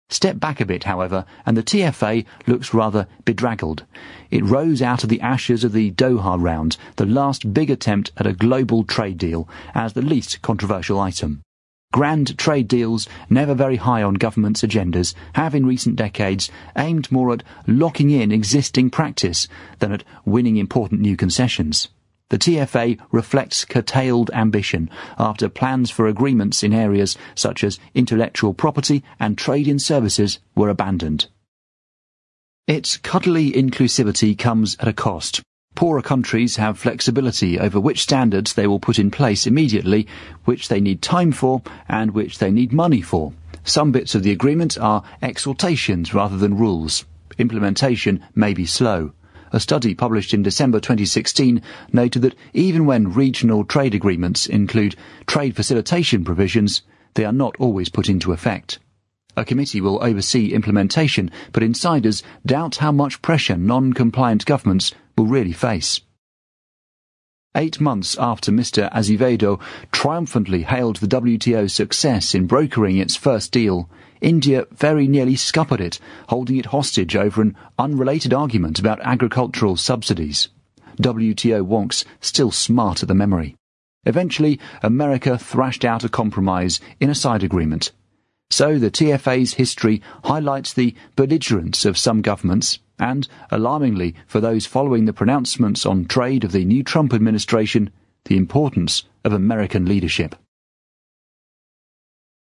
Step back a bit, however, and the TFA looks rather bedraggled. It rose out of the ashes of the Doha round, the last big attempt at a global trade deal, as the least controversial item. Grand trade deals, never very high on governments' agendas, have in recent decades aimed more at locking in existing practice than at winning important new concessions. The TFA reflects curtailed ambition after plans for agreements in areas such as intellectual property and trade in services were abandoned. Its cuddly inclusivity comes at a cost. Poorer countries have flexibility over which standards they will put in place immediately, which they need time for, and which they need money for. Some bits of the agreement are exhortations rather than rules. Implementation may be slow. A study published in December 2016 noted that even when regional trade agreements include trade facilitation provisions, they are not always put into effect. A committee will oversee implementation, but insiders doubt how much pressure non-compliant governments will really face. 8 months after Mr. Azevedo triumphantly hailed the WTO's success in brokering its first deal, India very nearly scuppered it, holding it hostage over an unrelated argument about agricultural subsidies. WTO wonks still smart at the memory. Eventually, America thrashed out a compromise in a side agreement. So the TFA's history highlights the belligerence of some governments and, alarmingly for those following the pronouncements on trade of the new Trump administration, the importance of American leadership.